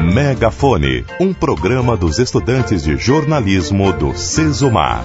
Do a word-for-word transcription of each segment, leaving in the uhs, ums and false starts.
Megafone, um programa dos estudantes de jornalismo do Sesumar.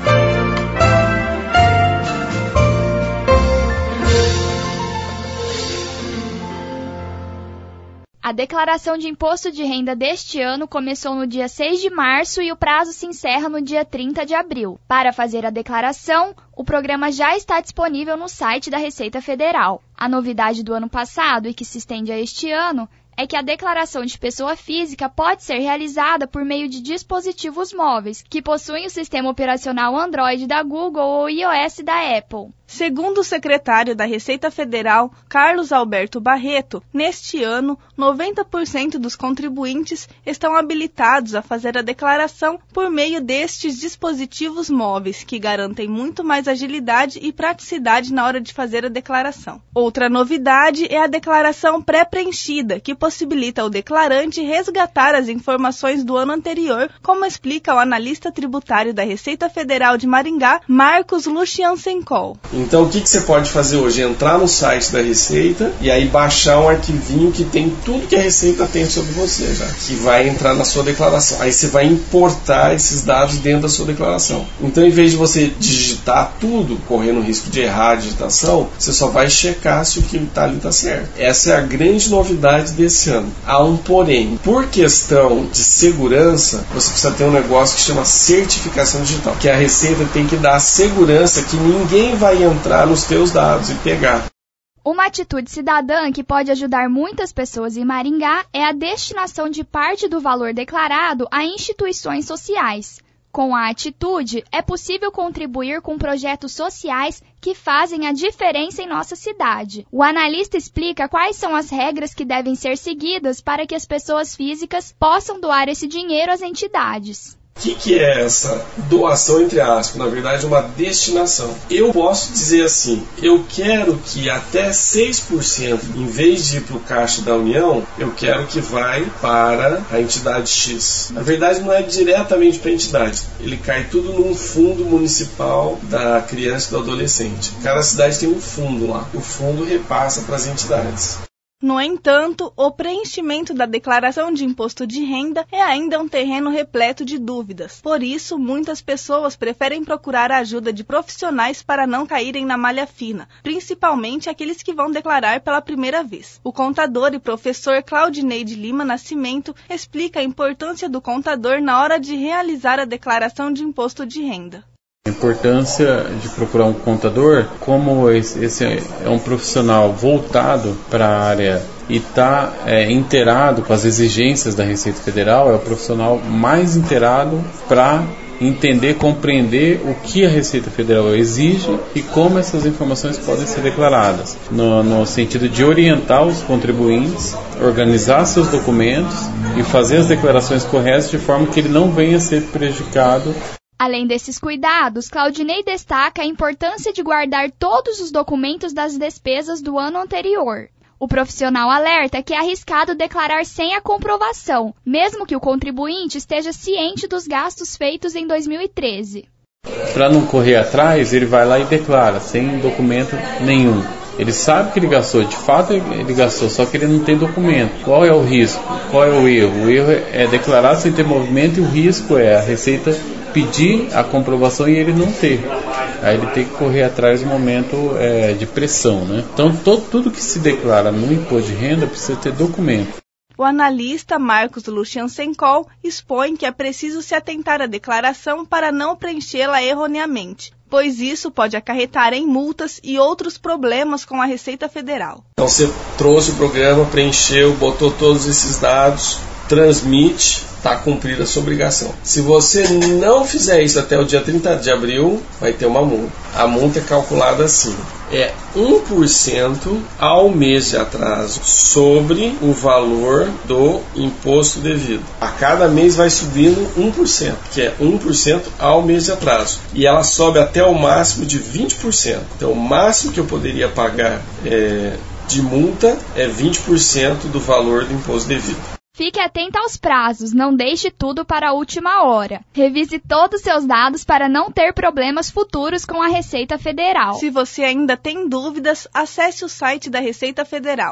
A declaração de imposto de renda deste ano começou no dia seis de março e o prazo se encerra no dia trinta de abril. Para fazer a declaração, o programa já está disponível no site da Receita Federal. A novidade do ano passado e que se estende a este ano é que a declaração de pessoa física pode ser realizada por meio de dispositivos móveis que possuem o sistema operacional Android da Google ou iOS da Apple. Segundo o secretário da Receita Federal, Carlos Alberto Barreto, neste ano, noventa por cento dos contribuintes estão habilitados a fazer a declaração por meio destes dispositivos móveis, que garantem muito mais agilidade e praticidade na hora de fazer a declaração. Outra novidade é a declaração pré-preenchida, que possibilita ao declarante resgatar as informações do ano anterior, como explica o analista tributário da Receita Federal de Maringá, Marcos Luciansencol. Então, o que, que você pode fazer hoje? Entrar no site da Receita e aí baixar um arquivinho que tem tudo que a Receita tem sobre você, já, que vai entrar na sua declaração. Aí você vai importar esses dados dentro da sua declaração. Então, em vez de você digitar tudo, correndo o risco de errar a digitação, você só vai checar se o que está ali está certo. Essa é a grande novidade desse ano. Há um porém. Por questão de segurança, você precisa ter um negócio que chama certificação digital, que a Receita tem que dar a segurança que ninguém vai entrar nos teus dados e pegar. Uma atitude cidadã que pode ajudar muitas pessoas em Maringá é a destinação de parte do valor declarado a instituições sociais. Com a atitude, é possível contribuir com projetos sociais que fazem a diferença em nossa cidade. O analista explica quais são as regras que devem ser seguidas para que as pessoas físicas possam doar esse dinheiro às entidades. O que, que é essa doação, entre aspas? Na verdade, uma destinação. Eu posso dizer assim, eu quero que até seis por cento, em vez de ir para o Caixa da União, eu quero que vai para a entidade X. Na verdade, não é diretamente para a entidade. Ele cai tudo num fundo municipal da criança e do adolescente. Cada cidade tem um fundo lá. O fundo repassa para as entidades. No entanto, o preenchimento da declaração de imposto de renda é ainda um terreno repleto de dúvidas. Por isso, muitas pessoas preferem procurar a ajuda de profissionais para não caírem na malha fina, principalmente aqueles que vão declarar pela primeira vez. O contador e professor Claudineide Lima Nascimento explica a importância do contador na hora de realizar a declaração de imposto de renda. A importância de procurar um contador, como esse é um profissional voltado para a área e está é, inteirado com as exigências da Receita Federal, é o profissional mais inteirado para entender, compreender o que a Receita Federal exige e como essas informações podem ser declaradas, no, no sentido de orientar os contribuintes, organizar seus documentos e fazer as declarações corretas de forma que ele não venha a ser prejudicado. Além desses cuidados, Claudinei destaca a importância de guardar todos os documentos das despesas do ano anterior. O profissional alerta que é arriscado declarar sem a comprovação, mesmo que o contribuinte esteja ciente dos gastos feitos em dois mil e treze. Para não correr atrás, ele vai lá e declara, sem documento nenhum. Ele sabe que ele gastou, de fato ele gastou, só que ele não tem documento. Qual é o risco? Qual é o erro? O erro é declarar sem ter movimento e o risco é a Receita pedir a comprovação e ele não ter. Aí ele tem que correr atrás do momento é, de pressão, né? Então todo, tudo que se declara no imposto de renda precisa ter documento. O analista Marcos Luciansencol expõe que é preciso se atentar à declaração para não preenchê-la erroneamente, pois isso pode acarretar em multas e outros problemas com a Receita Federal. Então você trouxe o programa, preencheu, botou todos esses dados, transmite, está cumprida a sua obrigação. Se você não fizer isso até o dia trinta de abril, vai ter uma multa. A multa é calculada assim, é um por cento ao mês de atraso sobre o valor do imposto devido. A cada mês vai subindo um por cento, que é um por cento ao mês de atraso. E ela sobe até o máximo de vinte por cento. Então o máximo que eu poderia pagar é, de multa é vinte por cento do valor do imposto devido. Fique atento aos prazos, não deixe tudo para a última hora. Revise todos os seus dados para não ter problemas futuros com a Receita Federal. Se você ainda tem dúvidas, acesse o site da Receita Federal,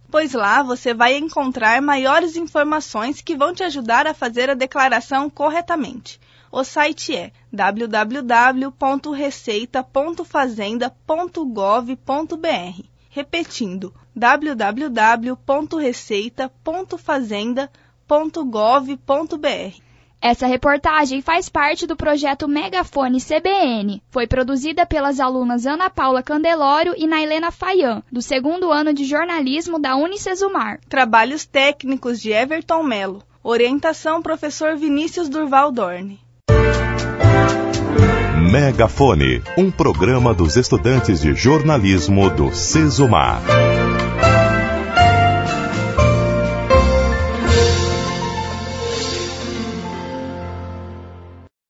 pois lá você vai encontrar maiores informações que vão te ajudar a fazer a declaração corretamente. O site é w w w ponto receita ponto fazenda ponto gov ponto b r. Repetindo, w w w ponto receita ponto fazenda ponto gov ponto b r. Essa reportagem faz parte do projeto Megafone C B N. Foi produzida pelas alunas Ana Paula Candelório e Nailena Faian, do segundo ano de jornalismo da Unicesumar. Trabalhos técnicos de Everton Melo. Orientação professor Vinícius Durval Dorne. Megafone, um programa dos estudantes de jornalismo do Sesomar.